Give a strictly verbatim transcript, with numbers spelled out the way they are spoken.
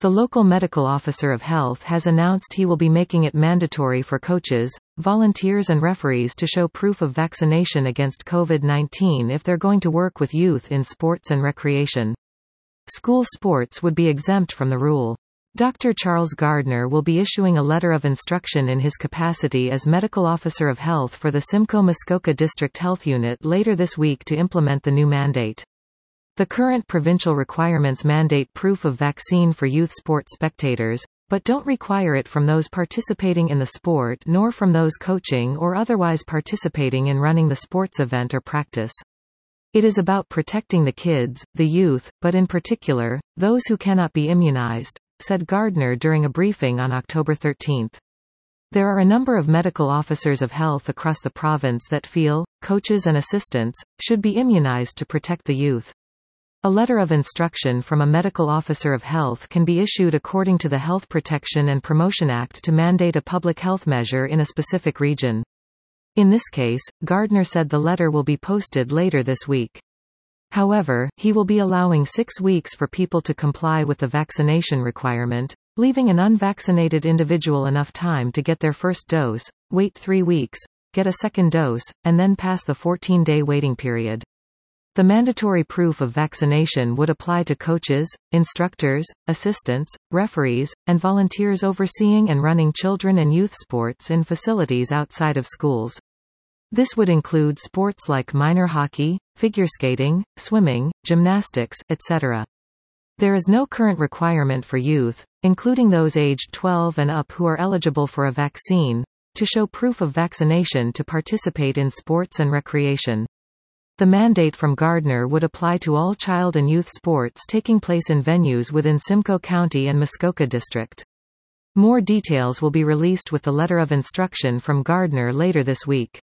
The local medical officer of health has announced he will be making it mandatory for coaches, volunteers and referees to show proof of vaccination against COVID nineteen if they're going to work with youth in sports and recreation. School sports would be exempt from the rule. Doctor Charles Gardner will be issuing a letter of instruction in his capacity as Medical Officer of Health for the Simcoe-Muskoka District Health Unit later this week to implement the new mandate. The current provincial requirements mandate proof of vaccine for youth sport spectators, but don't require it from those participating in the sport nor from those coaching or otherwise participating in running the sports event or practice. It is about protecting the kids, the youth, but in particular, those who cannot be immunized, said Gardner during a briefing on October thirteenth. There are a number of medical officers of health across the province that feel, coaches and assistants, should be immunized to protect the youth. A letter of instruction from a medical officer of health can be issued according to the Health Protection and Promotion Act to mandate a public health measure in a specific region. In this case, Gardner said the letter will be posted later this week. However, he will be allowing six weeks for people to comply with the vaccination requirement, leaving an unvaccinated individual enough time to get their first dose, wait three weeks, get a second dose, and then pass the fourteen-day waiting period. The mandatory proof of vaccination would apply to coaches, instructors, assistants, referees, and volunteers overseeing and running children and youth sports in facilities outside of schools. This would include sports like minor hockey, figure skating, swimming, gymnastics, et cetera. There is no current requirement for youth, including those aged twelve and up who are eligible for a vaccine, to show proof of vaccination to participate in sports and recreation. The mandate from Gardner would apply to all child and youth sports taking place in venues within Simcoe County and Muskoka District. More details will be released with the letter of instruction from Gardner later this week.